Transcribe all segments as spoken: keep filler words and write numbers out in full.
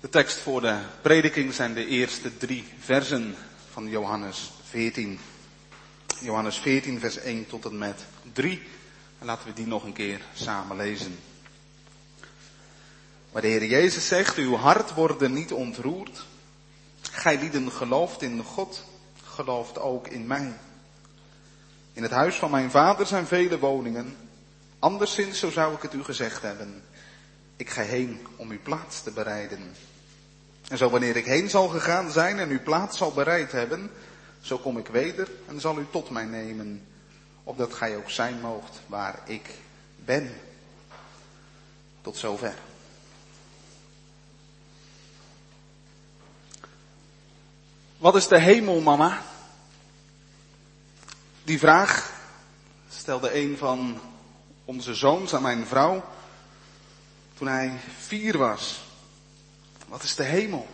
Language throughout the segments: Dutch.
De tekst voor de prediking zijn de eerste drie versen van Johannes veertien. Johannes veertien vers één tot en met drie. En laten we die nog een keer samen lezen. Maar de Heer Jezus zegt, uw hart wordt niet ontroerd. Gij lieden gelooft in God, gelooft ook in mij. In het huis van mijn vader zijn vele woningen. Anderszins zo zou ik het u gezegd hebben. Ik ga heen om uw plaats te bereiden. En zo wanneer ik heen zal gegaan zijn en uw plaats zal bereid hebben, zo kom ik weder en zal u tot mij nemen, opdat gij ook zijn moogt waar ik ben. Tot zover. Wat is de hemel, mama? Die vraag stelde een van onze zoons aan mijn vrouw toen hij vier was. Wat is de hemel?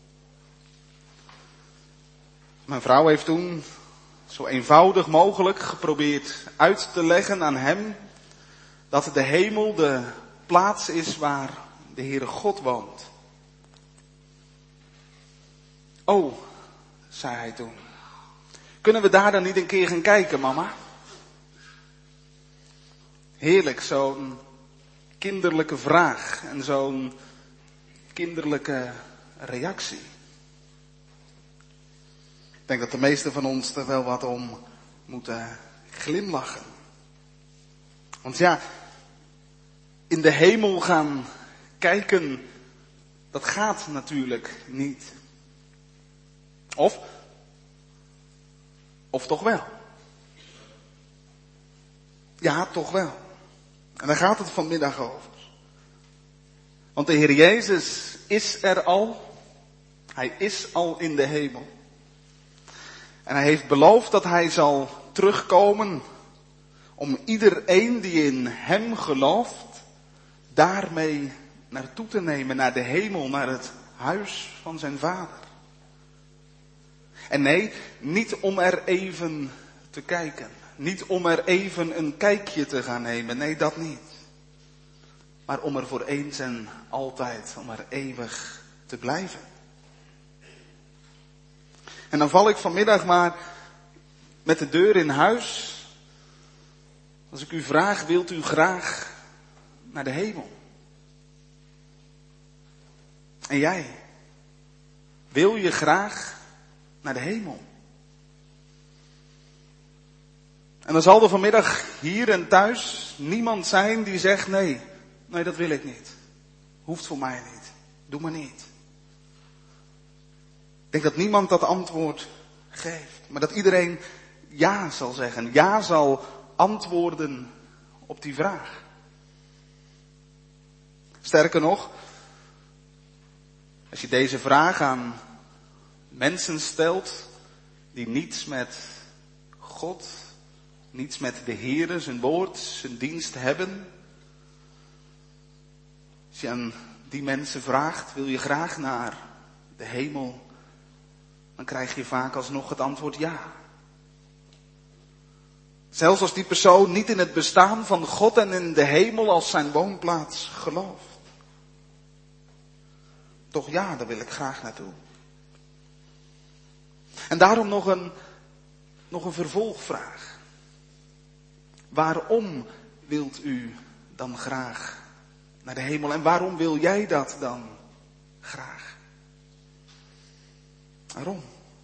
Mijn vrouw heeft toen zo eenvoudig mogelijk geprobeerd uit te leggen aan hem dat de hemel de plaats is waar de Heere God woont. Oh, zei hij toen. Kunnen we daar dan niet een keer gaan kijken, mama? Heerlijk, zo'n kinderlijke vraag en zo'n kinderlijke reactie. Ik denk dat de meesten van ons er wel wat om moeten glimlachen. Want ja, in de hemel gaan kijken, dat gaat natuurlijk niet. Of, of toch wel. Ja, toch wel. En daar gaat het vanmiddag over. Want de Heer Jezus is er al. Hij is al in de hemel. En hij heeft beloofd dat hij zal terugkomen om iedereen die in hem gelooft, daarmee naartoe te nemen, naar de hemel, naar het huis van zijn vader. En nee, niet om er even te kijken. Niet om er even een kijkje te gaan nemen. Nee, dat niet. Maar om er voor eens en altijd, om er eeuwig te blijven. En dan val ik vanmiddag maar met de deur in huis. Als ik u vraag, wilt u graag naar de hemel? En jij? Wil je graag naar de hemel? En dan zal er vanmiddag hier en thuis niemand zijn die zegt nee, nee dat wil ik niet. Hoeft voor mij niet. Doe maar niet. Ik denk dat niemand dat antwoord geeft. Maar dat iedereen ja zal zeggen. Ja zal antwoorden op die vraag. Sterker nog, als je deze vraag aan mensen stelt die niets met God, niets met de Heere, zijn woord, zijn dienst hebben. Als je aan die mensen vraagt, wil je graag naar de hemel? Dan krijg je vaak alsnog het antwoord ja. Zelfs als die persoon niet in het bestaan van God en in de hemel als zijn woonplaats gelooft. Toch ja, daar wil ik graag naartoe. En daarom nog een, nog een vervolgvraag. Waarom wilt u dan graag naar de hemel? En waarom wil jij dat dan graag? Waarom?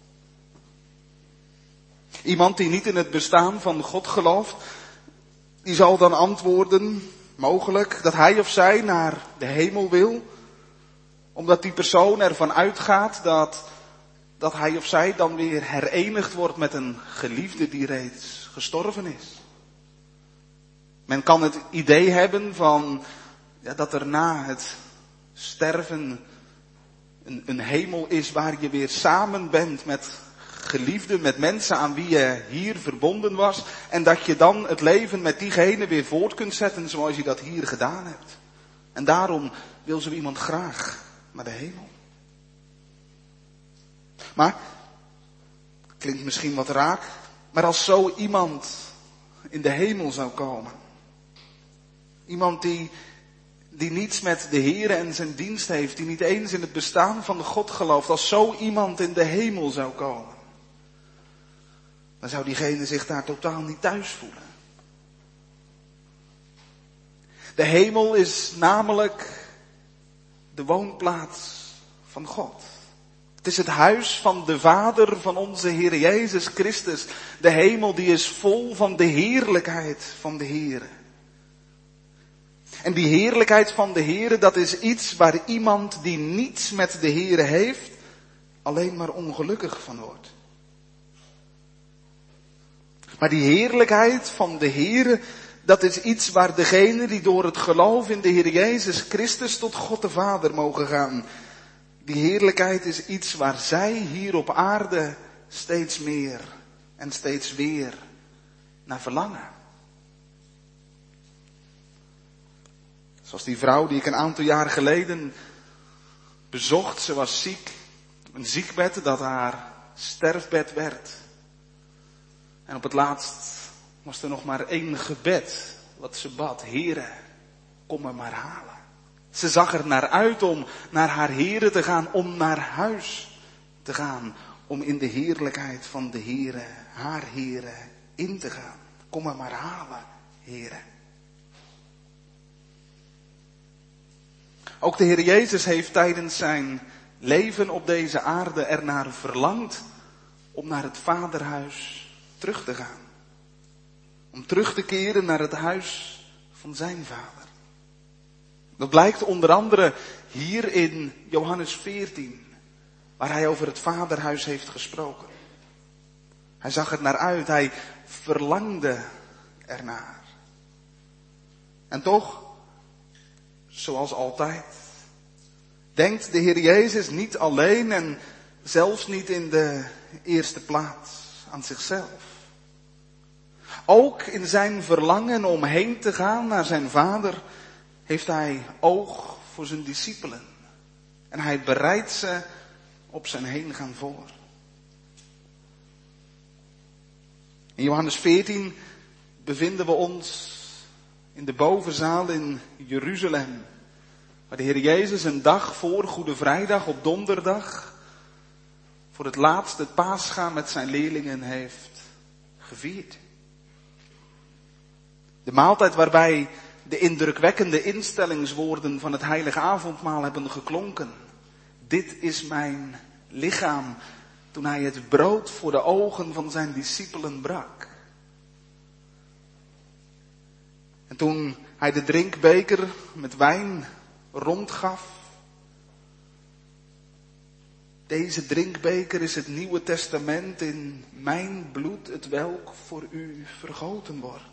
Iemand die niet in het bestaan van God gelooft, die zal dan antwoorden, mogelijk, dat hij of zij naar de hemel wil, omdat die persoon ervan uitgaat dat, dat hij of zij dan weer herenigd wordt met een geliefde die reeds gestorven is. Men kan het idee hebben van, ja, dat er na het sterven een, een hemel is waar je weer samen bent met geliefden, met mensen aan wie je hier verbonden was. En dat je dan het leven met diegene weer voort kunt zetten zoals je dat hier gedaan hebt. En daarom wil zo iemand graag naar de hemel. Maar, klinkt misschien wat raar, maar als zo iemand in de hemel zou komen. Iemand die die niets met de Heere en zijn dienst heeft, die niet eens in het bestaan van de God gelooft, als zo iemand in de hemel zou komen, dan zou diegene zich daar totaal niet thuis voelen. De hemel is namelijk de woonplaats van God. Het is het huis van de Vader van onze Heer Jezus Christus. De hemel die is vol van de heerlijkheid van de Heere. En die heerlijkheid van de Heere, dat is iets waar iemand die niets met de Heere heeft, alleen maar ongelukkig van wordt. Maar die heerlijkheid van de Heere, dat is iets waar degene die door het geloof in de Heer Jezus Christus tot God de Vader mogen gaan. Die heerlijkheid is iets waar zij hier op aarde steeds meer en steeds weer naar verlangen. Zoals die vrouw die ik een aantal jaar geleden bezocht. Ze was ziek. Een ziekbed dat haar sterfbed werd. En op het laatst was er nog maar één gebed wat ze bad. Heere, kom me maar halen. Ze zag er naar uit om naar haar Heere te gaan, om naar huis te gaan. Om in de heerlijkheid van de Heere, haar Heere, in te gaan. Kom me maar halen, Heere. Ook de Heer Jezus heeft tijdens zijn leven op deze aarde ernaar verlangd om naar het Vaderhuis terug te gaan. Om terug te keren naar het huis van zijn Vader. Dat blijkt onder andere hier in Johannes veertien, waar hij over het Vaderhuis heeft gesproken. Hij zag er naar uit, hij verlangde ernaar. En toch, zoals altijd, denkt de Heer Jezus niet alleen en zelfs niet in de eerste plaats aan zichzelf. Ook in zijn verlangen om heen te gaan naar zijn Vader heeft hij oog voor zijn discipelen. En hij bereidt ze op zijn heengaan voor. In Johannes veertien bevinden we ons in de bovenzaal in Jeruzalem. Waar de Heer Jezus een dag voor Goede Vrijdag op donderdag voor het laatst het Pascha met zijn leerlingen heeft gevierd. De maaltijd waarbij de indrukwekkende instellingswoorden van het heilige avondmaal hebben geklonken. Dit is mijn lichaam, toen hij het brood voor de ogen van zijn discipelen brak. En toen hij de drinkbeker met wijn rondgaf. Deze drinkbeker is het Nieuwe Testament in mijn bloed, het welk voor u vergoten wordt.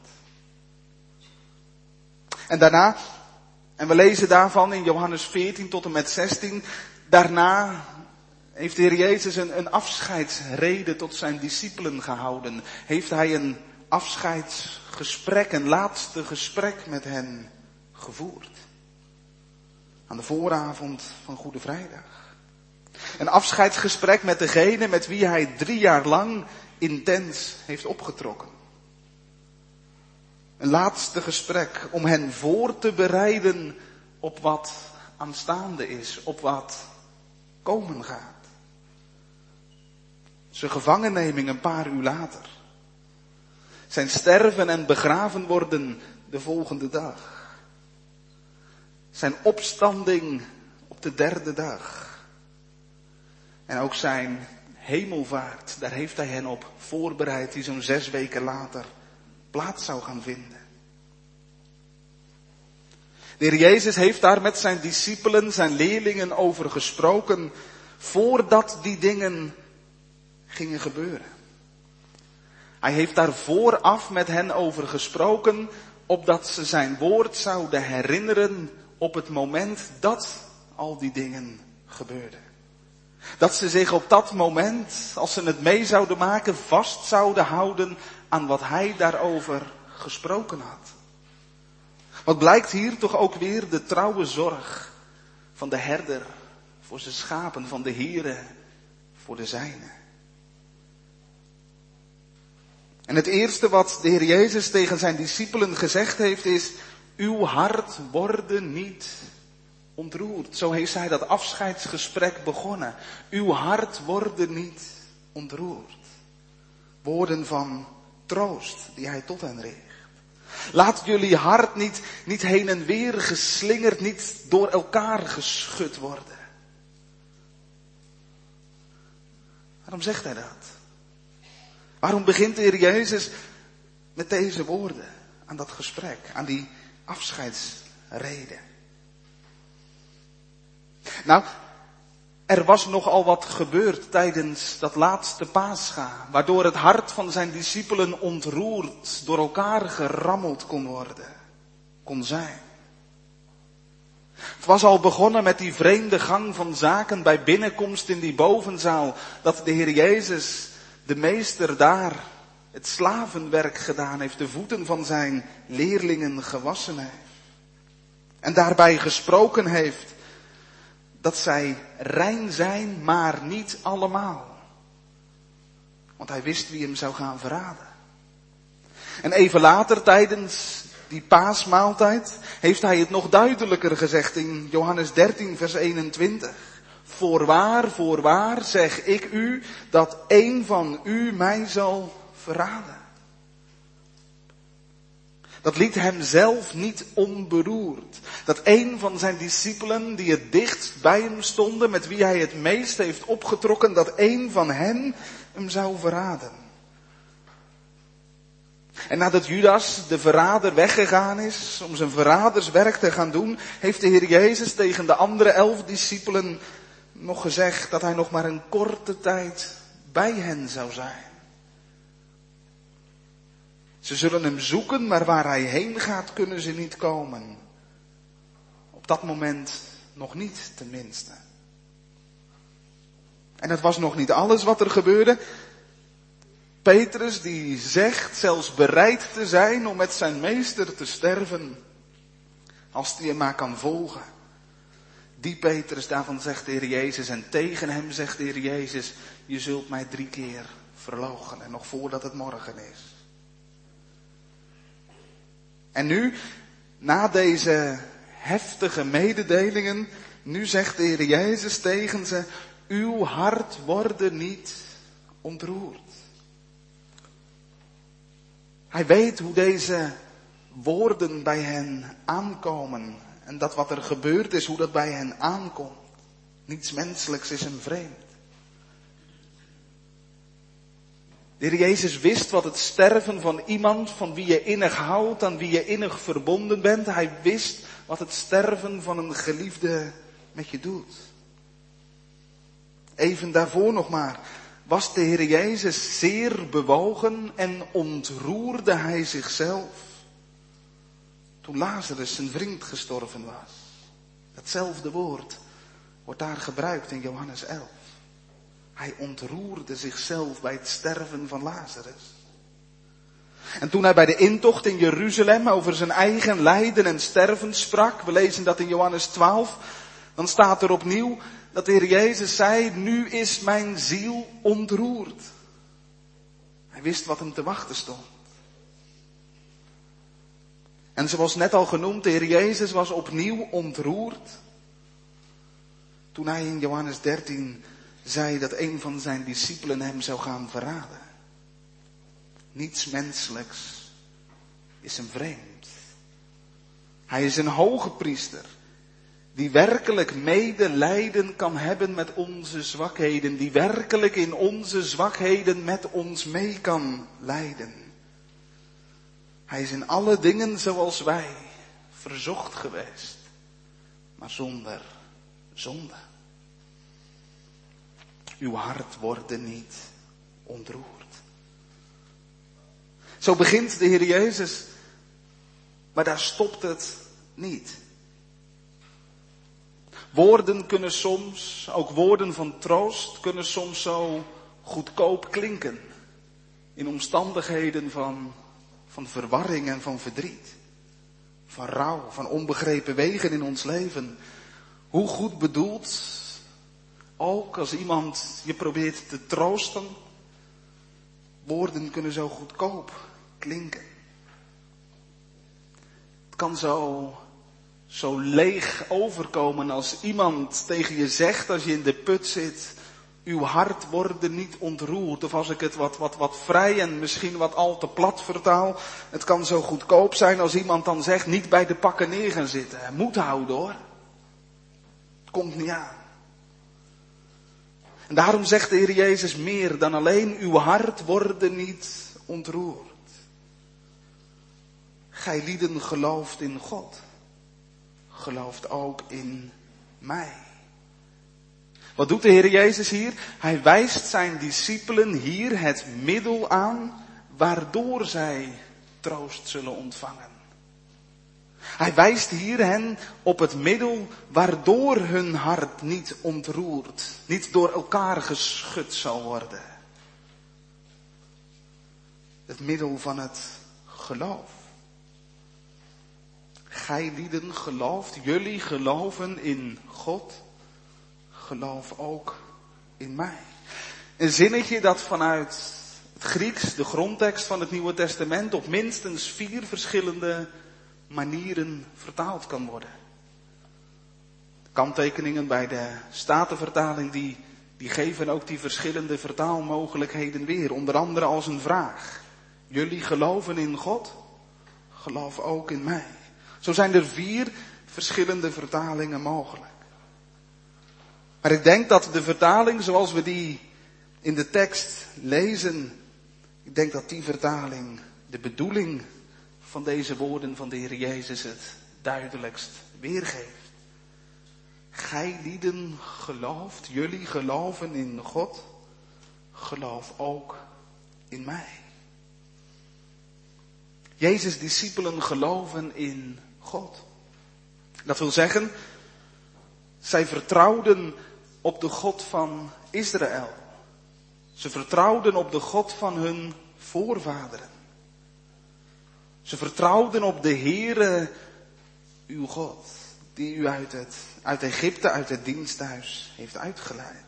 En daarna, en we lezen daarvan in Johannes veertien tot en met zestien, daarna heeft de Heer Jezus een, een afscheidsrede tot zijn discipelen gehouden. Heeft hij een afscheidsgesprek, een laatste gesprek met hen gevoerd. Aan de vooravond van Goede Vrijdag. Een afscheidsgesprek met degene met wie hij drie jaar lang intens heeft opgetrokken. Een laatste gesprek om hen voor te bereiden op wat aanstaande is, op wat komen gaat. Zijn gevangenneming een paar uur later. Zijn sterven en begraven worden de volgende dag. Zijn opstanding op de derde dag. En ook zijn hemelvaart, daar heeft hij hen op voorbereid, die zo'n zes weken later plaats zou gaan vinden. De Heer Jezus heeft daar met zijn discipelen, zijn leerlingen over gesproken, voordat die dingen gingen gebeuren. Hij heeft daar vooraf met hen over gesproken, opdat ze zijn woord zouden herinneren op het moment dat al die dingen gebeurden. Dat ze zich op dat moment, als ze het mee zouden maken, vast zouden houden aan wat hij daarover gesproken had. Wat blijkt hier toch ook weer de trouwe zorg van de herder voor zijn schapen, van de Heere voor de zijnen. En het eerste wat de Heer Jezus tegen zijn discipelen gezegd heeft is, uw hart worden niet ontroerd. Zo heeft hij dat afscheidsgesprek begonnen. Uw hart worden niet ontroerd. Woorden van troost die hij tot hen richt. Laat jullie hart niet, niet heen en weer geslingerd, niet door elkaar geschud worden. Waarom zegt hij dat? Waarom begint de Heer Jezus met deze woorden aan dat gesprek, aan die afscheidsrede? Nou, er was nogal wat gebeurd tijdens dat laatste Pascha, waardoor het hart van zijn discipelen ontroerd, door elkaar gerammeld kon worden, kon zijn. Het was al begonnen met die vreemde gang van zaken bij binnenkomst in die bovenzaal, dat de Heer Jezus, de meester daar, het slavenwerk gedaan heeft, de voeten van zijn leerlingen gewassen heeft. En daarbij gesproken heeft dat zij rein zijn, maar niet allemaal. Want hij wist wie hem zou gaan verraden. En even later, tijdens die paasmaaltijd, heeft hij het nog duidelijker gezegd in Johannes dertien vers eenentwintig. Voorwaar, voorwaar zeg ik u, dat één van u mij zal verraden. Dat liet hem zelf niet onberoerd. Dat een van zijn discipelen die het dichtst bij hem stonden, met wie hij het meest heeft opgetrokken, dat een van hen hem zou verraden. En nadat Judas, de verrader, weggegaan is om zijn verraderswerk te gaan doen, heeft de Heer Jezus tegen de andere elf discipelen nog gezegd dat hij nog maar een korte tijd bij hen zou zijn. Ze zullen hem zoeken, maar waar hij heen gaat kunnen ze niet komen. Op dat moment nog niet, tenminste. En het was nog niet alles wat er gebeurde. Petrus die zegt zelfs bereid te zijn om met zijn meester te sterven, als hij hem maar kan volgen. Die Petrus, daarvan zegt de Heer Jezus, en tegen hem zegt de Heer Jezus, je zult mij drie keer verloochenen, nog voordat het morgen is. En nu, na deze heftige mededelingen, nu zegt de Heer Jezus tegen ze, uw hart worden niet ontroerd. Hij weet hoe deze woorden bij hen aankomen. En dat wat er gebeurd is, hoe dat bij hen aankomt. Niets menselijks is hem vreemd. De Heer Jezus wist wat het sterven van iemand van wie je innig houdt, aan wie je innig verbonden bent. Hij wist wat het sterven van een geliefde met je doet. Even daarvoor nog maar was de Heer Jezus zeer bewogen en ontroerde hij zichzelf toen Lazarus zijn vriend gestorven was. Hetzelfde woord wordt daar gebruikt in Johannes elf. Hij ontroerde zichzelf bij het sterven van Lazarus. En toen hij bij de intocht in Jeruzalem over zijn eigen lijden en sterven sprak, we lezen dat in Johannes twaalf, dan staat er opnieuw dat de Heer Jezus zei, nu is mijn ziel ontroerd. Hij wist wat hem te wachten stond. En zoals net al genoemd, de Heer Jezus was opnieuw ontroerd toen hij in Johannes dertien zei dat een van zijn discipelen hem zou gaan verraden. Niets menselijks is hem vreemd. Hij is een hoge priester die werkelijk medelijden kan hebben met onze zwakheden, die werkelijk in onze zwakheden met ons mee kan lijden. Hij is in alle dingen zoals wij, verzocht geweest, maar zonder zonde. Uw hart worden niet ontroerd. Zo begint de Heer Jezus, maar daar stopt het niet. Woorden kunnen soms, ook woorden van troost, kunnen soms zo goedkoop klinken. In omstandigheden van, van verwarring en van verdriet. Van rouw, van onbegrepen wegen in ons leven. Hoe goed bedoeld, ook als iemand je probeert te troosten, woorden kunnen zo goedkoop klinken. Het kan zo, zo leeg overkomen als iemand tegen je zegt als je in de put zit, uw hart worden niet ontroerd. Of als ik het wat, wat, wat vrij en misschien wat al te plat vertaal. Het kan zo goedkoop zijn als iemand dan zegt, niet bij de pakken neer gaan zitten. Moed houden hoor. Het komt niet aan. En daarom zegt de Heer Jezus meer dan alleen uw hart worden niet ontroerd. Gij lieden gelooft in God. Gelooft ook in mij. Wat doet de Heer Jezus hier? Hij wijst zijn discipelen hier het middel aan waardoor zij troost zullen ontvangen. Hij wijst hier hen op het middel waardoor hun hart niet ontroerd, niet door elkaar geschud zal worden. Het middel van het geloof. Gij lieden gelooft, jullie geloven in God, geloof ook in mij. Een zinnetje dat vanuit het Grieks, de grondtekst van het Nieuwe Testament, op minstens vier verschillende manieren vertaald kan worden. De kanttekeningen bij de Statenvertaling die, die geven ook die verschillende vertaalmogelijkheden weer. Onder andere als een vraag. Jullie geloven in God, geloof ook in mij. Zo zijn er vier verschillende vertalingen mogelijk. Maar ik denk dat de vertaling zoals we die in de tekst lezen, ik denk dat die vertaling de bedoeling van deze woorden van de Heer Jezus het duidelijkst weergeeft. Gij lieden gelooft, jullie geloven in God, geloof ook in mij. Jezus' discipelen geloven in God. Dat wil zeggen, zij vertrouwden op de God van Israël. Ze vertrouwden op de God van hun voorvaderen. Ze vertrouwden op de Heere, uw God, die u uit, het, uit Egypte, uit het diensthuis heeft uitgeleid.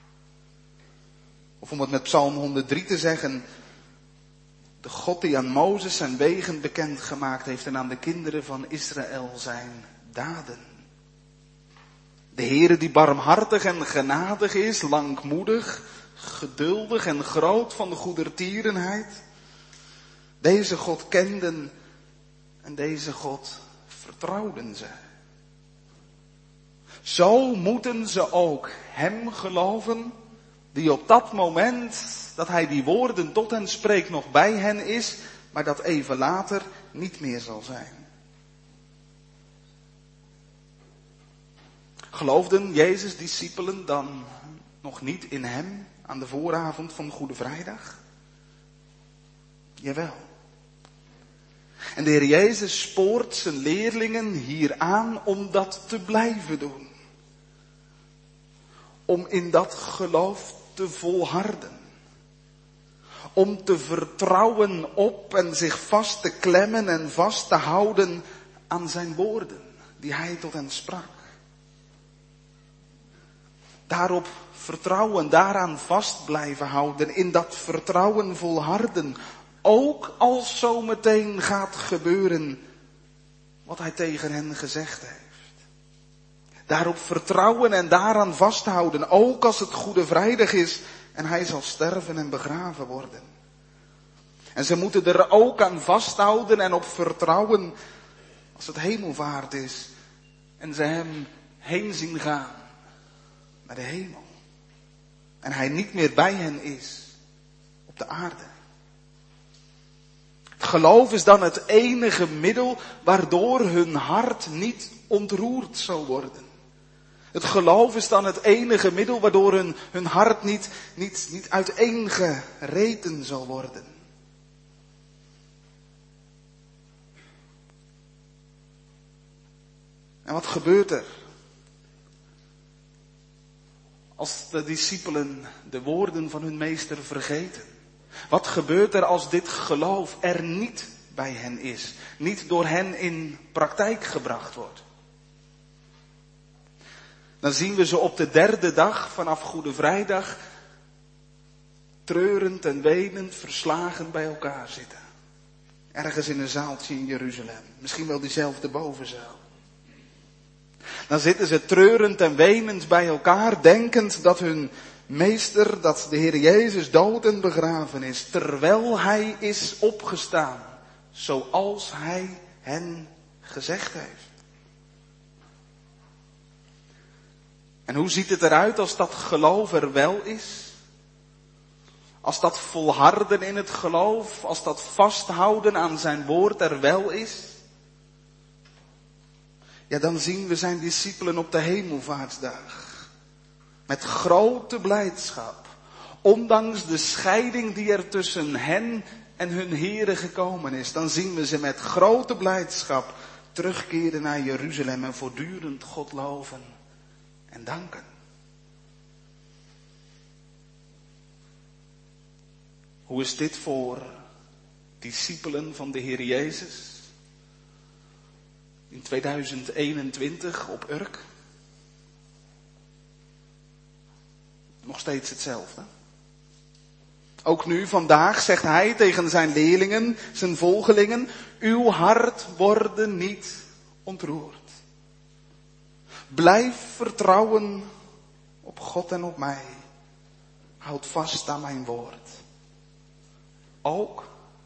Of om het met Psalm honderddrie te zeggen, de God die aan Mozes zijn wegen bekendgemaakt heeft en aan de kinderen van Israël zijn daden. De Heere die barmhartig en genadig is, langmoedig, geduldig en groot van de goedertierenheid. Deze God kenden en deze God vertrouwden ze. Zo moeten ze ook hem geloven, die op dat moment dat hij die woorden tot hen spreekt nog bij hen is, maar dat even later niet meer zal zijn. Geloofden Jezus' discipelen dan nog niet in hem aan de vooravond van Goede Vrijdag? Jawel. En de Heer Jezus spoort zijn leerlingen hier aan om dat te blijven doen. Om in dat geloof te volharden. Om te vertrouwen op en zich vast te klemmen en vast te houden aan zijn woorden die hij tot hen sprak. Daarop vertrouwen, daaraan vast blijven houden, in dat vertrouwen volharden. Ook als zo meteen gaat gebeuren wat hij tegen hen gezegd heeft. Daarop vertrouwen en daaraan vasthouden, ook als het Goede Vrijdag is en hij zal sterven en begraven worden. En ze moeten er ook aan vasthouden en op vertrouwen als het hemelvaart is en ze hem heen zien gaan naar de hemel. En hij niet meer bij hen is op de aarde. Het geloof is dan het enige middel waardoor hun hart niet ontroerd zal worden. Het geloof is dan het enige middel waardoor hun, hun hart niet, niet, niet uiteengereten zal worden. En wat gebeurt er als de discipelen de woorden van hun meester vergeten? Wat gebeurt er als dit geloof er niet bij hen is? Niet door hen in praktijk gebracht wordt? Dan zien we ze op de derde dag vanaf Goede Vrijdag treurend en wenend verslagen bij elkaar zitten. Ergens in een zaaltje in Jeruzalem. Misschien wel diezelfde bovenzaal. Dan zitten ze treurend en wenend bij elkaar, denkend dat hun meester, dat de Heer Jezus dood en begraven is, terwijl hij is opgestaan, zoals hij hen gezegd heeft. En hoe ziet het eruit als dat geloof er wel is? Als dat volharden in het geloof, als dat vasthouden aan zijn woord er wel is? Ja, dan zien we zijn discipelen op de hemelvaartsdag. Met grote blijdschap. Ondanks de scheiding die er tussen hen en hun Here gekomen is. Dan zien we ze met grote blijdschap terugkeren naar Jeruzalem en voortdurend God loven en danken. Hoe is dit voor discipelen van de Heer Jezus? In tweeduizend eenentwintig op Urk. Nog steeds hetzelfde. Ook nu, vandaag, zegt hij tegen zijn leerlingen, zijn volgelingen, uw hart worden niet ontroerd. Blijf vertrouwen op God en op mij. Houd vast aan mijn woord. Ook,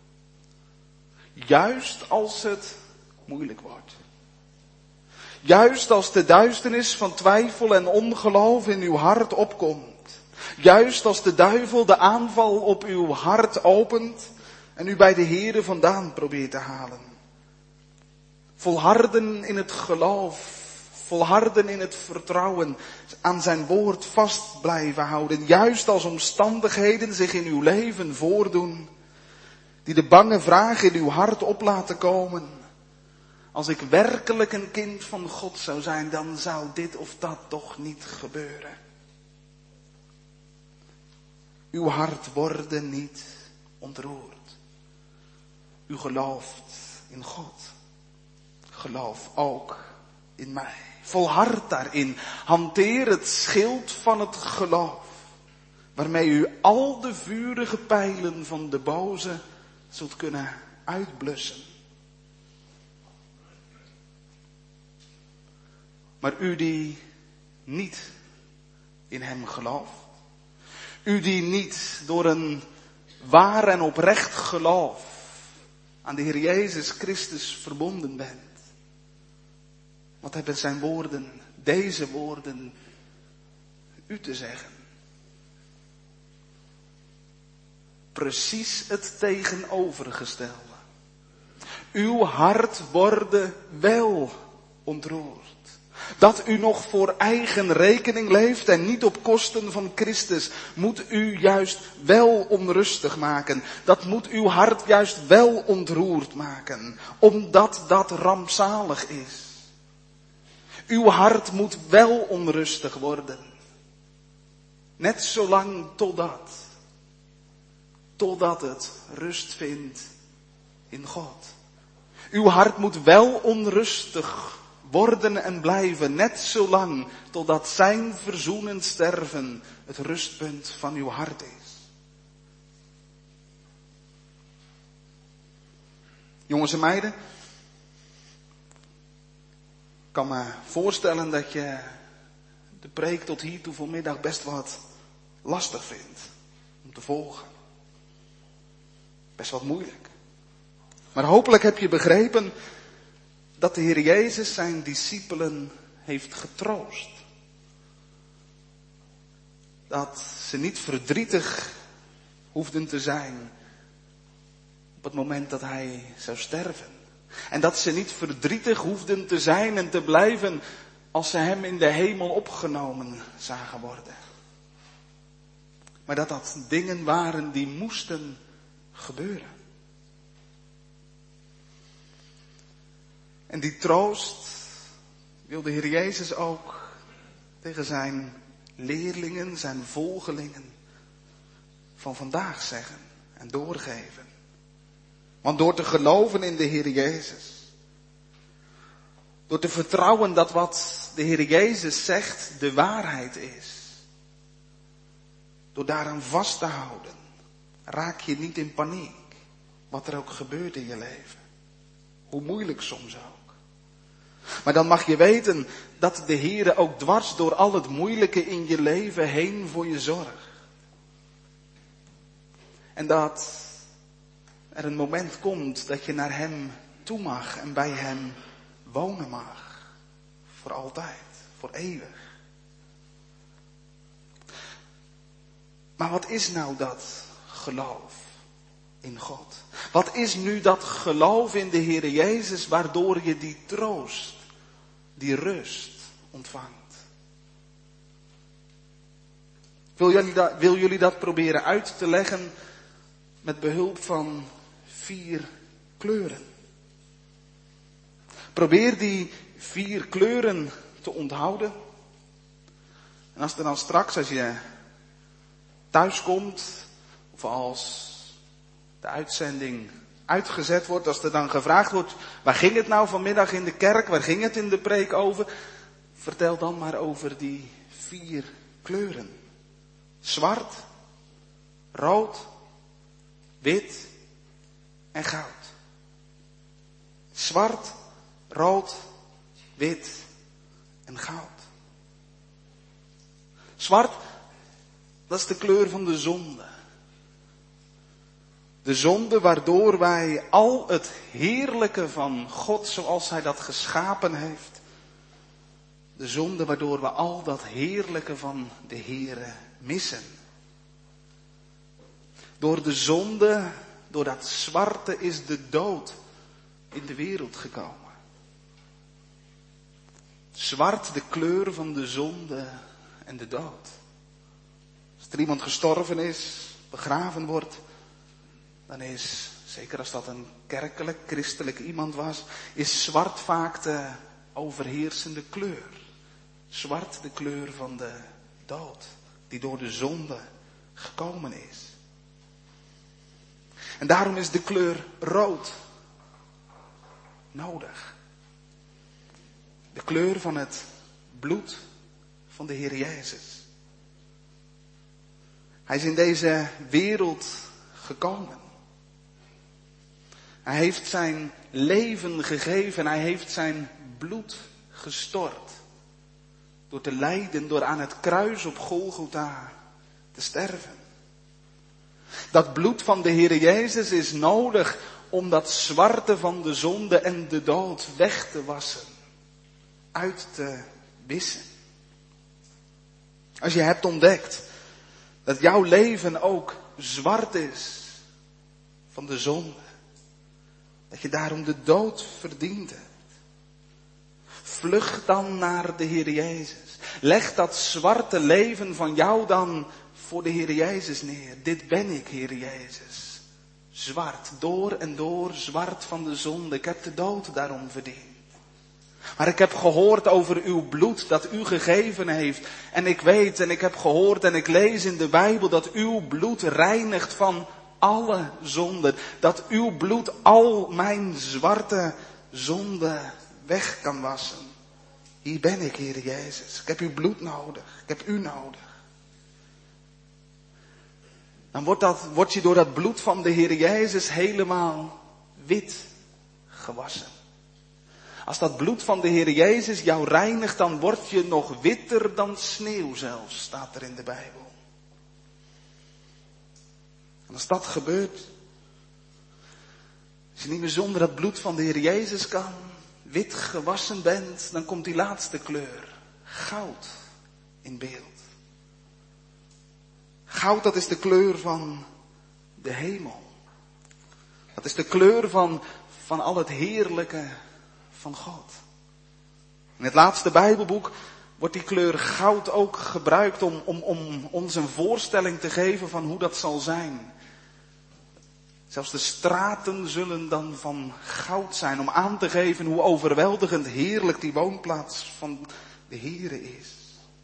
juist als het moeilijk wordt. Juist als de duisternis van twijfel en ongeloof in uw hart opkomt. Juist als de duivel de aanval op uw hart opent en u bij de Heere vandaan probeert te halen. Volharden in het geloof, volharden in het vertrouwen, aan zijn woord vast blijven houden. Juist als omstandigheden zich in uw leven voordoen, die de bange vraag in uw hart op laten komen. Als ik werkelijk een kind van God zou zijn, dan zou dit of dat toch niet gebeuren. Uw hart worden niet ontroerd. U gelooft in God. Geloof ook in mij. Volhard daarin. Hanteer het schild van het geloof. Waarmee u al de vurige pijlen van de boze zult kunnen uitblussen. Maar u die niet in hem gelooft. U die niet door een waar en oprecht geloof aan de Heer Jezus Christus verbonden bent. Wat hebben zijn woorden, deze woorden, u te zeggen? Precies het tegenovergestelde. Uw hart worden wel ontroerd. Dat u nog voor eigen rekening leeft en niet op kosten van Christus, moet u juist wel onrustig maken. Dat moet uw hart juist wel ontroerd maken, omdat dat rampzalig is. Uw hart moet wel onrustig worden. Net zolang totdat, totdat het rust vindt in God. Uw hart moet wel onrustig worden en blijven, net zolang totdat zijn verzoenend sterven het rustpunt van uw hart is. Jongens en meiden, ik kan me voorstellen dat je de preek tot hiertoe vanmiddag best wat lastig vindt om te volgen. Best wat moeilijk. Maar hopelijk heb je begrepen dat de Heer Jezus zijn discipelen heeft getroost. Dat ze niet verdrietig hoefden te zijn op het moment dat hij zou sterven. En dat ze niet verdrietig hoefden te zijn en te blijven als ze hem in de hemel opgenomen zagen worden. Maar dat dat dingen waren die moesten gebeuren. En die troost wil de Heer Jezus ook tegen zijn leerlingen, zijn volgelingen van vandaag zeggen en doorgeven. Want door te geloven in de Heer Jezus, door te vertrouwen dat wat de Heer Jezus zegt de waarheid is, door daaraan vast te houden, raak je niet in paniek. Wat er ook gebeurt in je leven. Hoe moeilijk soms ook. Maar dan mag je weten dat de Heere ook dwars door al het moeilijke in je leven heen voor je zorgt. En dat er een moment komt dat je naar Hem toe mag en bij Hem wonen mag. Voor altijd, voor eeuwig. Maar wat is nou dat geloof in God? Wat is nu dat geloof in de Heere Jezus waardoor je die troost, die rust ontvangt? Wil jullie dat, wil jullie dat proberen uit te leggen met behulp van vier kleuren? Probeer die vier kleuren te onthouden. En als er dan straks, als je thuis komt, of als de uitzending uitgezet wordt, als er dan gevraagd wordt, waar ging het nou vanmiddag in de kerk, waar ging het in de preek over? Vertel dan maar over die vier kleuren. Zwart, rood, wit en goud. Zwart, rood, wit en goud. Zwart, dat is de kleur van de zonde. De zonde waardoor wij al het heerlijke van God zoals Hij dat geschapen heeft. De zonde waardoor we al dat heerlijke van de Heere missen. Door de zonde, door dat zwarte is de dood in de wereld gekomen. Zwart de kleur van de zonde en de dood. Als er iemand gestorven is, begraven wordt, dan is, zeker als dat een kerkelijk, christelijk iemand was, is zwart vaak de overheersende kleur. Zwart de kleur van de dood, die door de zonde gekomen is. En daarom is de kleur rood nodig. De kleur van het bloed van de Heer Jezus. Hij is in deze wereld gekomen. Hij heeft zijn leven gegeven. Hij heeft zijn bloed gestort. Door te lijden, door aan het kruis op Golgotha te sterven. Dat bloed van de Heer Jezus is nodig om dat zwarte van de zonde en de dood weg te wassen. Uit te wissen. Als je hebt ontdekt dat jouw leven ook zwart is van de zonde. Dat je daarom de dood verdient hebt. Vlucht dan naar de Heer Jezus. Leg dat zwarte leven van jou dan voor de Heer Jezus neer. Dit ben ik, Heer Jezus. Zwart, door en door, zwart van de zonde. Ik heb de dood daarom verdiend. Maar ik heb gehoord over uw bloed dat u gegeven heeft. En ik weet en ik heb gehoord en ik lees in de Bijbel dat uw bloed reinigt van alle zonden. Dat uw bloed al mijn zwarte zonde weg kan wassen. Hier ben ik, Heer Jezus. Ik heb uw bloed nodig. Ik heb u nodig. Dan wordt, dat, wordt je door dat bloed van de Heer Jezus helemaal wit gewassen. Als dat bloed van de Heer Jezus jou reinigt, dan word je nog witter dan sneeuw zelfs, staat er in de Bijbel. En als dat gebeurt, als je niet meer zonder dat bloed van de Heer Jezus kan, wit gewassen bent, dan komt die laatste kleur, goud, in beeld. Goud, dat is de kleur van de hemel. Dat is de kleur van, van al het heerlijke van God. In het laatste Bijbelboek wordt die kleur goud ook gebruikt om, om, om ons een voorstelling te geven van hoe dat zal zijn. Zelfs de straten zullen dan van goud zijn om aan te geven hoe overweldigend heerlijk die woonplaats van de Heere is.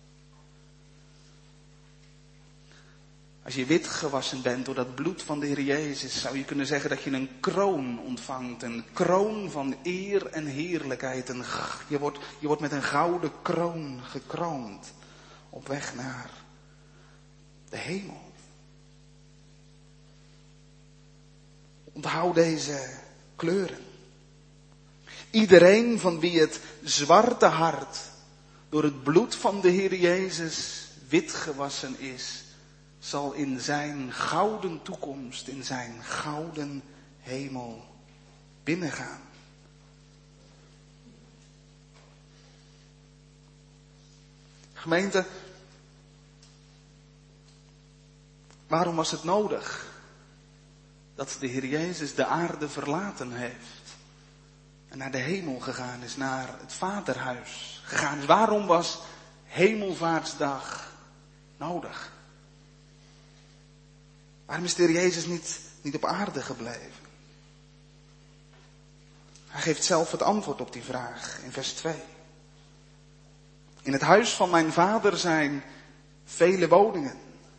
Als je wit gewassen bent door dat bloed van de Heer Jezus, zou je kunnen zeggen dat je een kroon ontvangt. Een kroon van eer en heerlijkheid. Een, je, wordt, je wordt met een gouden kroon gekroond. Op weg naar de hemel. Onthoud deze kleuren. Iedereen van wie het zwarte hart door het bloed van de Heer Jezus wit gewassen is, zal in zijn gouden toekomst, in zijn gouden hemel binnengaan. Gemeente, waarom was het nodig dat de Heer Jezus de aarde verlaten heeft en naar de hemel gegaan is, naar het Vaderhuis gegaan is? Waarom was Hemelvaartsdag nodig? Waarom is de Heer Jezus niet, niet op aarde gebleven? Hij geeft zelf het antwoord op die vraag in vers twee. In het huis van mijn Vader zijn vele woningen.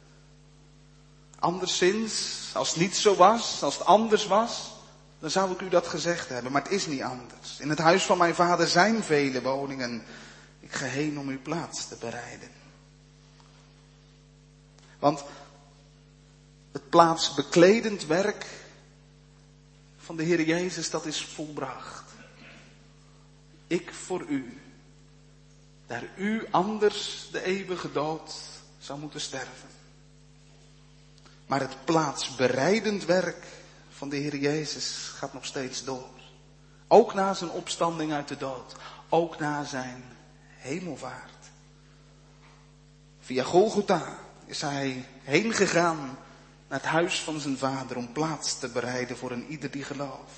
Anderszins, als het niet zo was, als het anders was, dan zou ik u dat gezegd hebben. Maar het is niet anders. In het huis van mijn Vader zijn vele woningen. Ik ga heen om uw plaats te bereiden. Want het plaatsbekledend werk van de Heer Jezus, dat is volbracht. Ik voor u. Daar u anders de eeuwige dood zou moeten sterven. Maar het plaatsbereidend werk van de Heer Jezus gaat nog steeds door. Ook na zijn opstanding uit de dood. Ook na zijn hemelvaart. Via Golgotha is hij heen gegaan naar het huis van zijn Vader om plaats te bereiden voor een ieder die gelooft.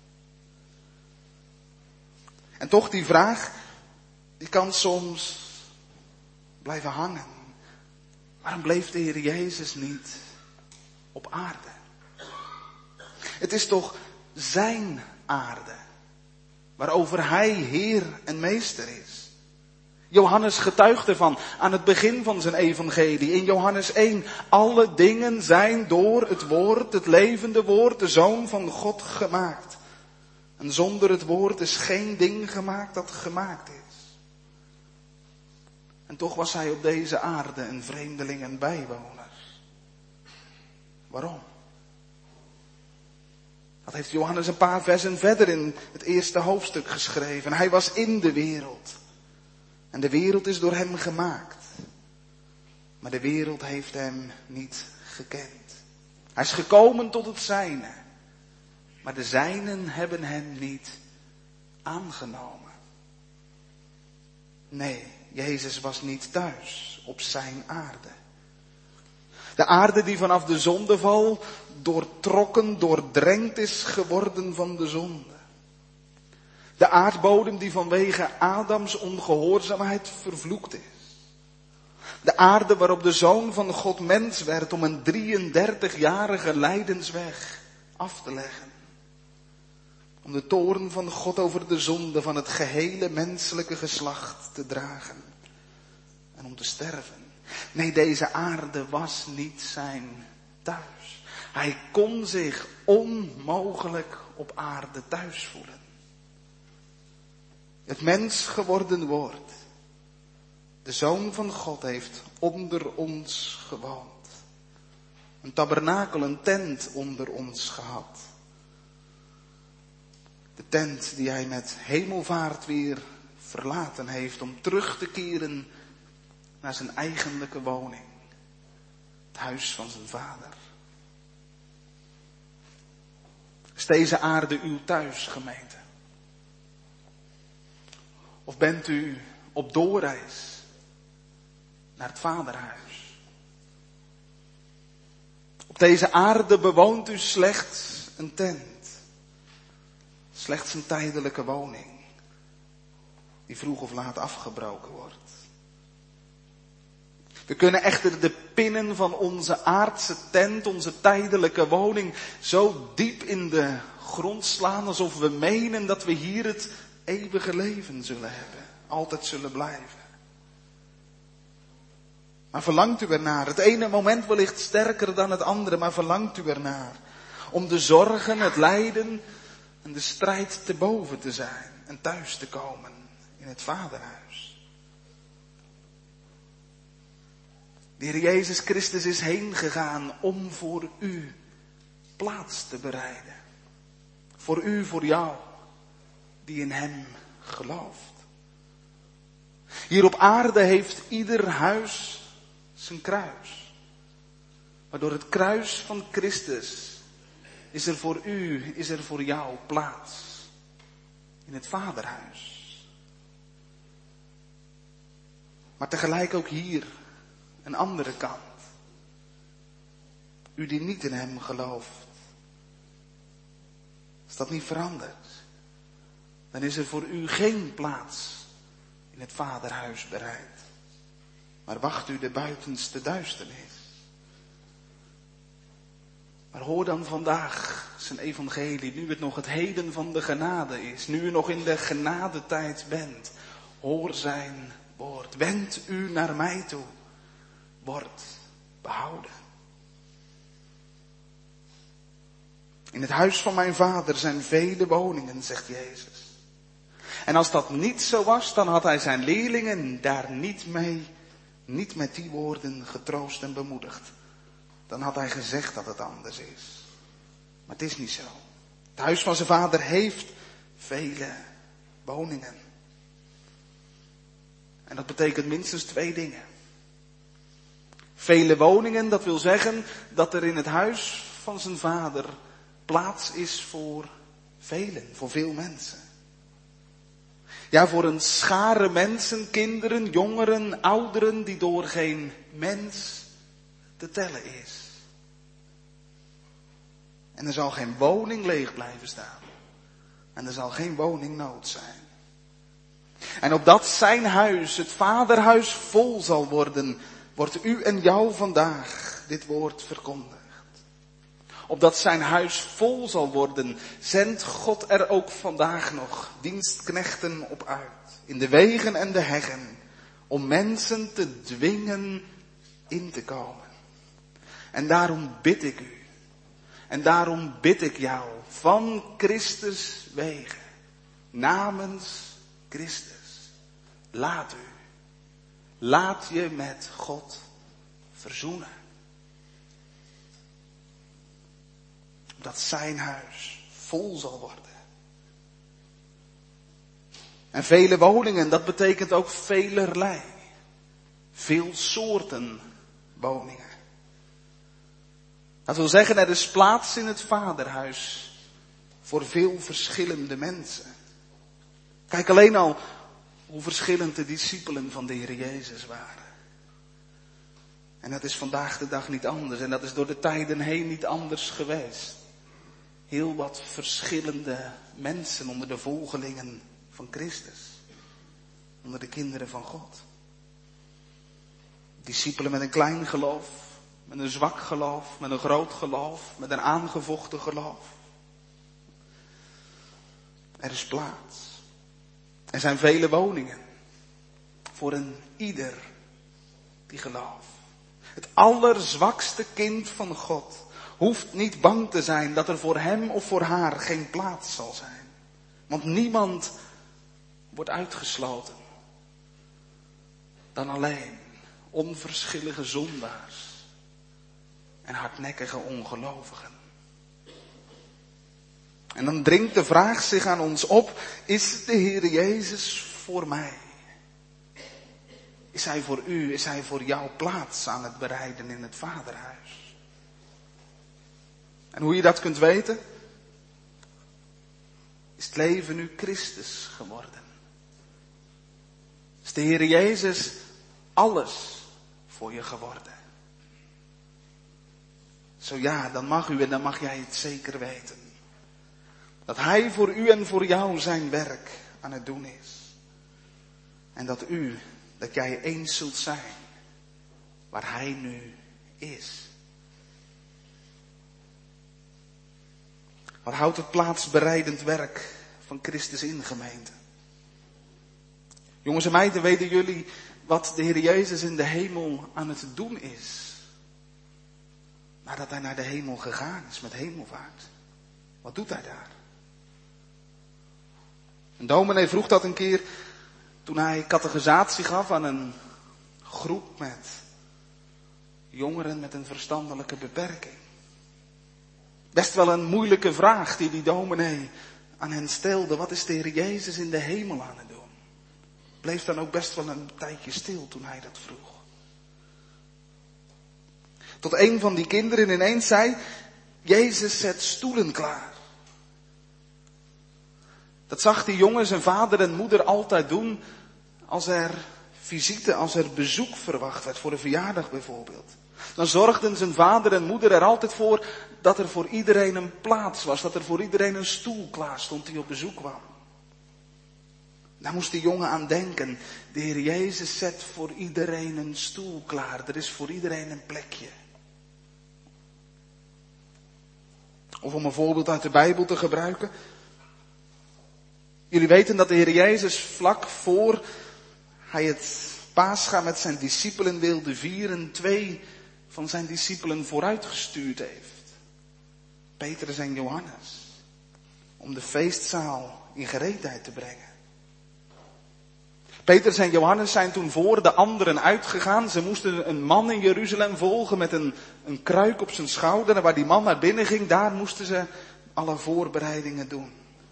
En toch die vraag, die kan soms blijven hangen. Waarom bleef de Heer Jezus niet op aarde? Het is toch zijn aarde, waarover hij Heer en Meester is. Johannes getuigt ervan aan het begin van zijn evangelie. In Johannes één, alle dingen zijn door het woord, het levende woord, de Zoon van God gemaakt. En zonder het woord is geen ding gemaakt dat gemaakt is. En toch was hij op deze aarde een vreemdeling en bijwoner. Waarom? Dat heeft Johannes een paar versen verder in het eerste hoofdstuk geschreven. Hij was in de wereld. En de wereld is door hem gemaakt. Maar de wereld heeft hem niet gekend. Hij is gekomen tot het zijne. Maar de zijnen hebben hem niet aangenomen. Nee, Jezus was niet thuis op zijn aarde. De aarde die vanaf de zondeval doortrokken, doordrenkt is geworden van de zonde. De aardbodem die vanwege Adams ongehoorzaamheid vervloekt is. De aarde waarop de Zoon van God mens werd om een drieëndertigjarige lijdensweg af te leggen. Om de toorn van God over de zonde van het gehele menselijke geslacht te dragen. En om te sterven. Nee, deze aarde was niet zijn thuis. Hij kon zich onmogelijk op aarde thuis voelen. Het mens geworden woord. De Zoon van God heeft onder ons gewoond. Een tabernakel, een tent onder ons gehad. De tent die hij met hemelvaart weer verlaten heeft om terug te keren naar zijn eigenlijke woning. Het huis van zijn Vader. Is deze aarde uw thuis, gemeente? Of bent u op doorreis naar het Vaderhuis? Op deze aarde bewoont u slechts een tent. Slechts een tijdelijke woning. Die vroeg of laat afgebroken wordt. We kunnen echter de pinnen van onze aardse tent, onze tijdelijke woning, zo diep in de grond slaan alsof we menen dat we hier het eeuwige leven zullen hebben. Altijd zullen blijven. Maar verlangt u ernaar? Het ene moment wellicht sterker dan het andere, maar verlangt u ernaar? Om de zorgen, het lijden en de strijd te boven te zijn en thuis te komen in het Vaderhuis. De Heer Jezus Christus is heen gegaan om voor u plaats te bereiden. Voor u, voor jou, die in hem gelooft. Hier op aarde heeft ieder huis zijn kruis. Maar door het kruis van Christus is er voor u, is er voor jou plaats. In het Vaderhuis. Maar tegelijk ook hier een andere kant. U die niet in hem gelooft. Als dat niet verandert, dan is er voor u geen plaats in het Vaderhuis bereid. Maar wacht u de buitenste duisternis. Maar hoor dan vandaag zijn evangelie, nu het nog het heden van de genade is. Nu u nog in de genadetijd bent. Hoor zijn woord. Wend u naar mij toe. Word behouden. In het huis van mijn vader zijn vele woningen, zegt Jezus. En als dat niet zo was, dan had hij zijn leerlingen daar niet mee, niet met die woorden getroost en bemoedigd. Dan had hij gezegd dat het anders is. Maar het is niet zo. Het huis van zijn vader heeft vele woningen. En dat betekent minstens twee dingen. Vele woningen, dat wil zeggen dat er in het huis van zijn vader plaats is voor velen, voor veel mensen. Ja, voor een schare mensen, kinderen, jongeren, ouderen, die door geen mens te tellen is. En er zal geen woning leeg blijven staan. En er zal geen woningnood zijn. En opdat zijn huis, het vaderhuis, vol zal worden, wordt u en jou vandaag dit woord verkondigd. Opdat zijn huis vol zal worden, zendt God er ook vandaag nog dienstknechten op uit. In de wegen en de heggen, om mensen te dwingen in te komen. En daarom bid ik u. En daarom bid ik jou van Christus wegen. Namens Christus. Laat u. Laat je met God verzoenen. Dat zijn huis vol zal worden. En vele woningen, dat betekent ook velerlei. Veel soorten woningen. Dat wil zeggen, er is plaats in het vaderhuis voor veel verschillende mensen. Kijk alleen al hoe verschillend de discipelen van de Heer Jezus waren. En dat is vandaag de dag niet anders. En dat is door de tijden heen niet anders geweest. Heel wat verschillende mensen onder de volgelingen van Christus. Onder de kinderen van God. Discipelen met een klein geloof. Met een zwak geloof. Met een groot geloof. Met een aangevochten geloof. Er is plaats. Er zijn vele woningen. Voor een ieder die gelooft. Het allerzwakste kind van God hoeft niet bang te zijn dat er voor hem of voor haar geen plaats zal zijn. Want niemand wordt uitgesloten. Dan alleen onverschillige zondaars en hardnekkige ongelovigen. En dan dringt de vraag zich aan ons op, is de Heer Jezus voor mij? Is hij voor u, is hij voor jou plaats aan het bereiden in het Vaderhuis? En hoe je dat kunt weten? Is het leven nu Christus geworden? Is de Heer Jezus alles voor je geworden? Zo ja, dan mag u en dan mag jij het zeker weten. Dat hij voor u en voor jou zijn werk aan het doen is. En dat u, dat jij eens zult zijn waar hij nu is. Wat houdt het plaatsbereidend werk van Christus in, gemeente? Jongens en meiden, weten jullie wat de Heer Jezus in de hemel aan het doen is? Nadat hij naar de hemel gegaan is met hemelvaart. Wat doet hij daar? Een dominee vroeg dat een keer toen hij catechisatie gaf aan een groep met jongeren met een verstandelijke beperking. Best wel een moeilijke vraag die die dominee aan hen stelde. Wat is de Heer Jezus in de hemel aan het doen? Bleef dan ook best wel een tijdje stil toen hij dat vroeg. Tot een van die kinderen ineens zei, Jezus zet stoelen klaar. Dat zag die jongen zijn vader en moeder altijd doen als er visite, als er bezoek verwacht werd, voor een verjaardag bijvoorbeeld. Dan zorgden zijn vader en moeder er altijd voor dat er voor iedereen een plaats was, dat er voor iedereen een stoel klaar stond die op bezoek kwam. Daar moest die jongen aan denken. De Heer Jezus zet voor iedereen een stoel klaar. Er is voor iedereen een plekje. Of om een voorbeeld uit de Bijbel te gebruiken. Jullie weten dat de Heer Jezus vlak voor hij het Pascha met zijn discipelen wilde vieren, twee van zijn discipelen vooruitgestuurd heeft. Petrus en Johannes. Om de feestzaal in gereedheid te brengen. Petrus en Johannes zijn toen voor de anderen uitgegaan. Ze moesten een man in Jeruzalem volgen met een, een kruik op zijn schouder. En waar die man naar binnen ging, daar moesten ze alle voorbereidingen doen.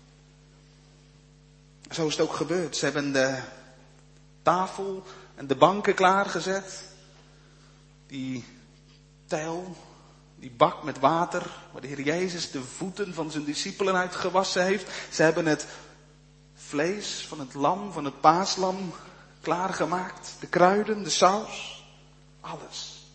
Zo is het ook gebeurd. Ze hebben de tafel en de banken klaargezet. Die tel, die bak met water, waar de Heer Jezus de voeten van zijn discipelen uit gewassen heeft. Ze hebben het vlees van het lam, van het paaslam, klaargemaakt. De kruiden, de saus, alles.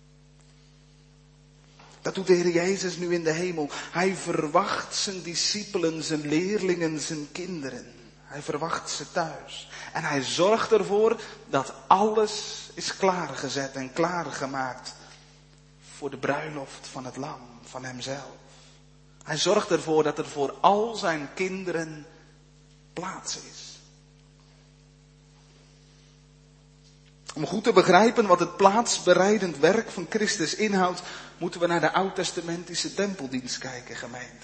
Dat doet de Heer Jezus nu in de hemel. Hij verwacht zijn discipelen, zijn leerlingen, zijn kinderen. Hij verwacht ze thuis. En hij zorgt ervoor dat alles is klaargezet en klaargemaakt voor de bruiloft van het lam, van hemzelf. Hij zorgt ervoor dat er voor al zijn kinderen plaats is. Om goed te begrijpen wat het plaatsbereidend werk van Christus inhoudt, moeten we naar de oud-testamentische tempeldienst kijken, gemeente.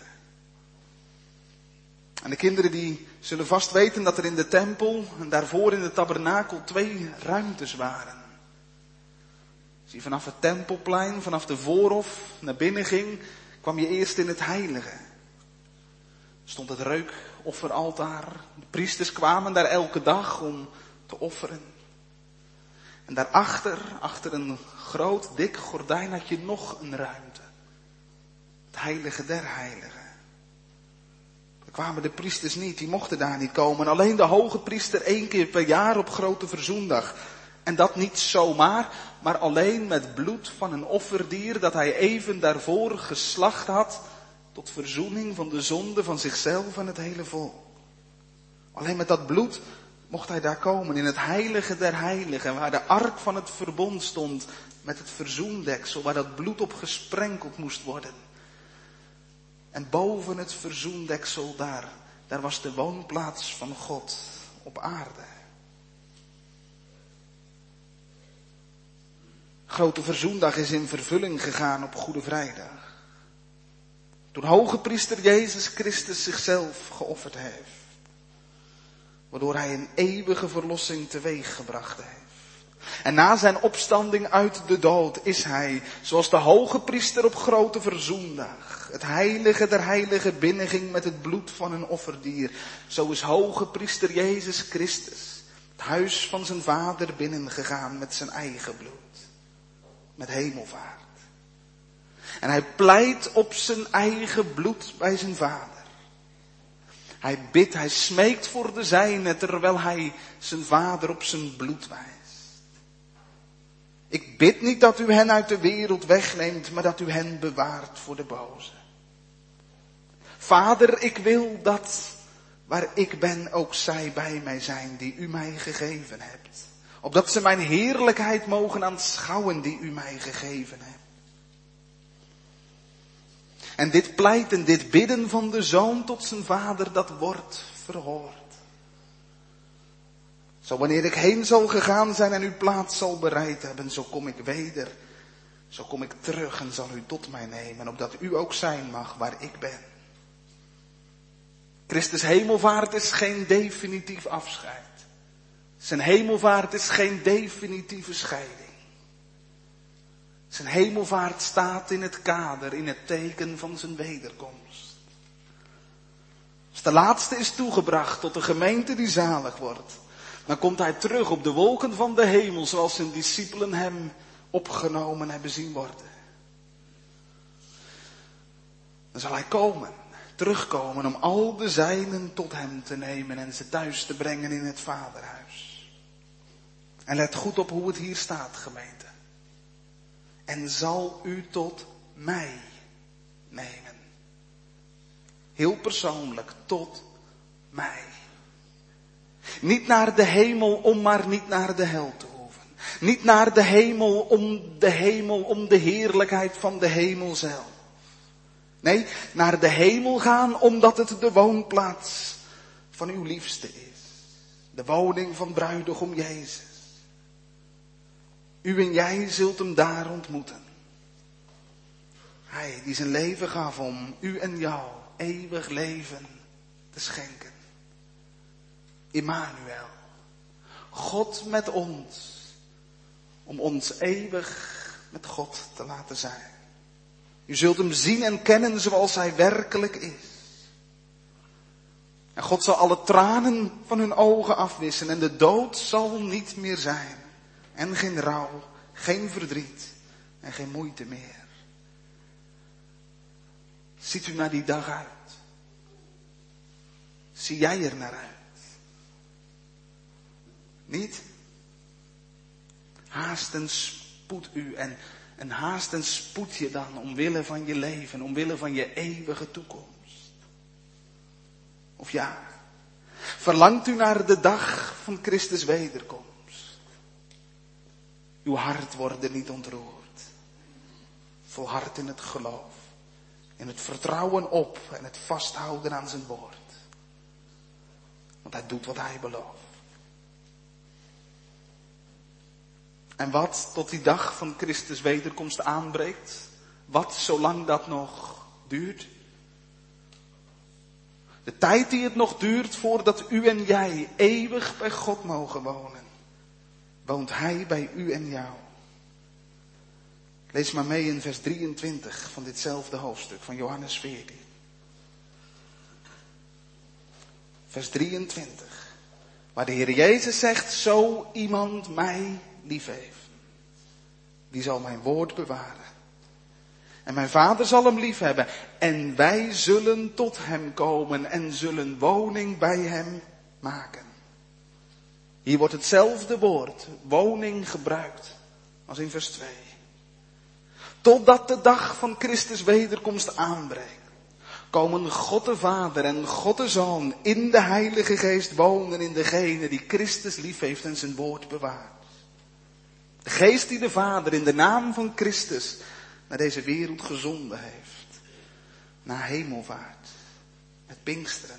En de kinderen die zullen vast weten dat er in de tempel en daarvoor in de tabernakel twee ruimtes waren. Als je vanaf het tempelplein, vanaf de voorhof naar binnen ging, kwam je eerst in het heilige. Er stond het reukofferaltaar. De priesters kwamen daar elke dag om te offeren. En daarachter, achter een groot dik gordijn, had je nog een ruimte. Het heilige der heiligen. Daar kwamen de priesters niet, die mochten daar niet komen. Alleen de hoge priester één keer per jaar op grote verzoendag. En dat niet zomaar, maar alleen met bloed van een offerdier dat hij even daarvoor geslacht had, tot verzoening van de zonde van zichzelf en het hele volk. Alleen met dat bloed mocht hij daar komen, in het heilige der heiligen, waar de ark van het verbond stond, met het verzoendeksel, waar dat bloed op gesprenkeld moest worden. En boven het verzoendeksel daar, daar was de woonplaats van God op aarde. Grote Verzoendag is in vervulling gegaan op Goede Vrijdag. Toen hoge priester Jezus Christus zichzelf geofferd heeft. Waardoor hij een eeuwige verlossing teweeg gebracht heeft. En na zijn opstanding uit de dood is hij, zoals de hoge priester op Grote Verzoendag, het heilige der heiligen binnenging met het bloed van een offerdier. Zo is hoge priester Jezus Christus het huis van zijn vader binnengegaan met zijn eigen bloed. Met hemelvaart. En hij pleit op zijn eigen bloed bij zijn vader. Hij bidt, hij smeekt voor de zijnen terwijl hij zijn vader op zijn bloed wijst. Ik bid niet dat u hen uit de wereld wegneemt, maar dat u hen bewaart voor de boze. Vader, ik wil dat waar ik ben ook zij bij mij zijn die u mij gegeven hebt. Opdat ze mijn heerlijkheid mogen aanschouwen die u mij gegeven hebt. En dit pleiten, dit bidden van de zoon tot zijn vader, dat wordt verhoord. Zo wanneer ik heen zal gegaan zijn en uw plaats zal bereid hebben, zo kom ik weder. Zo kom ik terug en zal u tot mij nemen, opdat u ook zijn mag waar ik ben. Christus hemelvaart is geen definitief afscheid. Zijn hemelvaart is geen definitieve scheiding. Zijn hemelvaart staat in het kader, in het teken van zijn wederkomst. Als de laatste is toegebracht tot de gemeente die zalig wordt, dan komt hij terug op de wolken van de hemel, zoals zijn discipelen hem opgenomen hebben zien worden. Dan zal hij komen, terugkomen om al de zijnen tot hem te nemen en ze thuis te brengen in het vaderhuis. En let goed op hoe het hier staat, gemeente. En zal u tot mij nemen. Heel persoonlijk, tot mij. Niet naar de hemel om maar niet naar de hel te hoeven. Niet naar de hemel om de hemel, om de heerlijkheid van de hemel zelf. Nee, naar de hemel gaan omdat het de woonplaats van uw liefste is. De woning van bruidegom Jezus. U en jij zult hem daar ontmoeten. Hij die zijn leven gaf om u en jou eeuwig leven te schenken. Immanuel. God met ons. Om ons eeuwig met God te laten zijn. U zult hem zien en kennen zoals hij werkelijk is. En God zal alle tranen van hun ogen afwissen en de dood zal niet meer zijn. En geen rouw, geen verdriet en geen moeite meer. Ziet u naar die dag uit? Zie jij er naar uit? Niet? Haast en spoed u en, en haast en spoed je dan omwille van je leven, omwille van je eeuwige toekomst. Of ja, verlangt u naar de dag van Christus wederkomst? Uw hart wordt niet ontroerd. Volhard in het geloof. In het vertrouwen op en het vasthouden aan zijn woord. Want hij doet wat hij belooft. En wat tot die dag van Christus wederkomst aanbreekt. Wat zolang dat nog duurt. De tijd die het nog duurt voordat u en jij eeuwig bij God mogen wonen. Woont hij bij u en jou. Lees maar mee in vers drieëntwintig van ditzelfde hoofdstuk van Johannes veertien. Vers drieëntwintig. Waar de Heer Jezus zegt, zo iemand mij lief heeft. Die zal mijn woord bewaren. En mijn Vader zal hem lief hebben. En wij zullen tot hem komen en zullen woning bij hem maken. Hier wordt hetzelfde woord, woning, gebruikt als in vers twee. Totdat de dag van Christus wederkomst aanbreekt, komen God de Vader en God de Zoon in de Heilige Geest wonen in degene die Christus lief heeft en zijn woord bewaart. De Geest die de Vader in de naam van Christus naar deze wereld gezonden heeft. Na hemelvaart, met Pinksteren.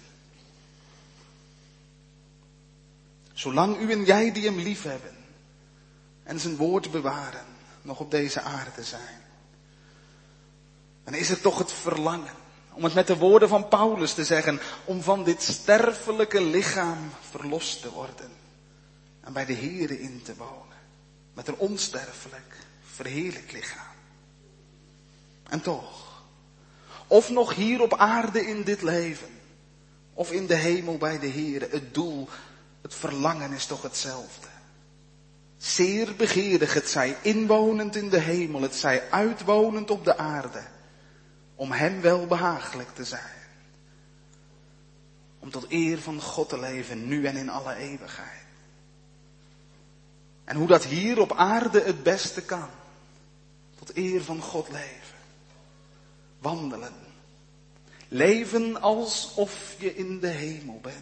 Zolang u en jij die hem lief hebben en zijn woord bewaren, nog op deze aarde zijn. Dan is het toch het verlangen, om het met de woorden van Paulus te zeggen, om van dit sterfelijke lichaam verlost te worden. En bij de Here in te wonen. Met een onsterfelijk, verheerlijk lichaam. En toch, of nog hier op aarde in dit leven, of in de hemel bij de Here, het doel, het verlangen is toch hetzelfde. Zeer begeerig, het zij inwonend in de hemel, het zij uitwonend op de aarde. Om hem wel behagelijk te zijn. Om tot eer van God te leven, nu en in alle eeuwigheid. En hoe dat hier op aarde het beste kan. Tot eer van God leven. Wandelen. Leven alsof je in de hemel bent.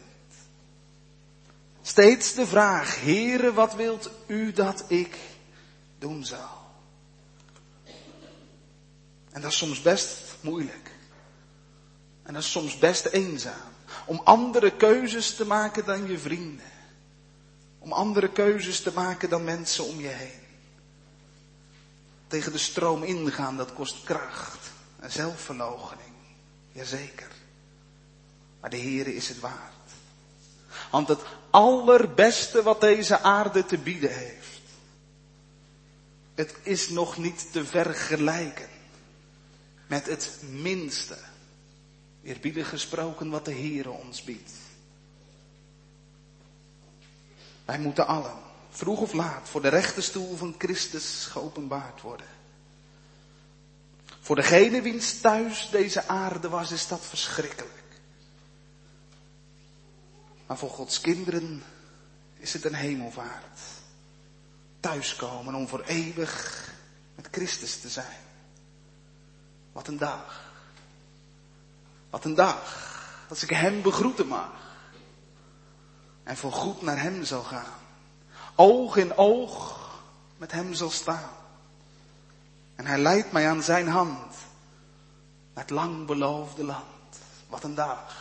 Steeds de vraag, Heere, wat wilt u dat ik doen zal? En dat is soms best moeilijk. En dat is soms best eenzaam. Om andere keuzes te maken dan je vrienden. Om andere keuzes te maken dan mensen om je heen. Tegen de stroom ingaan, dat kost kracht. En zelfverloochening. Jazeker. Maar de Heere is het waard. Want het allerbeste wat deze aarde te bieden heeft. Het is nog niet te vergelijken met het minste, eerbiedig gesproken, wat de Heere ons biedt. Wij moeten allen, vroeg of laat, voor de rechterstoel van Christus geopenbaard worden. Voor degene wiens thuis deze aarde was, is dat verschrikkelijk. Maar voor Gods kinderen is het een hemelvaart. Thuiskomen om voor eeuwig met Christus te zijn. Wat een dag. Wat een dag. Als ik hem begroeten mag. En voor goed naar hem zal gaan. Oog in oog met hem zal staan. En hij leidt mij aan zijn hand. Naar het lang beloofde land. Wat een dag.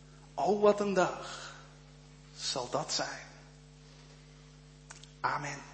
Oh, wat een dag zal dat zijn. Amen.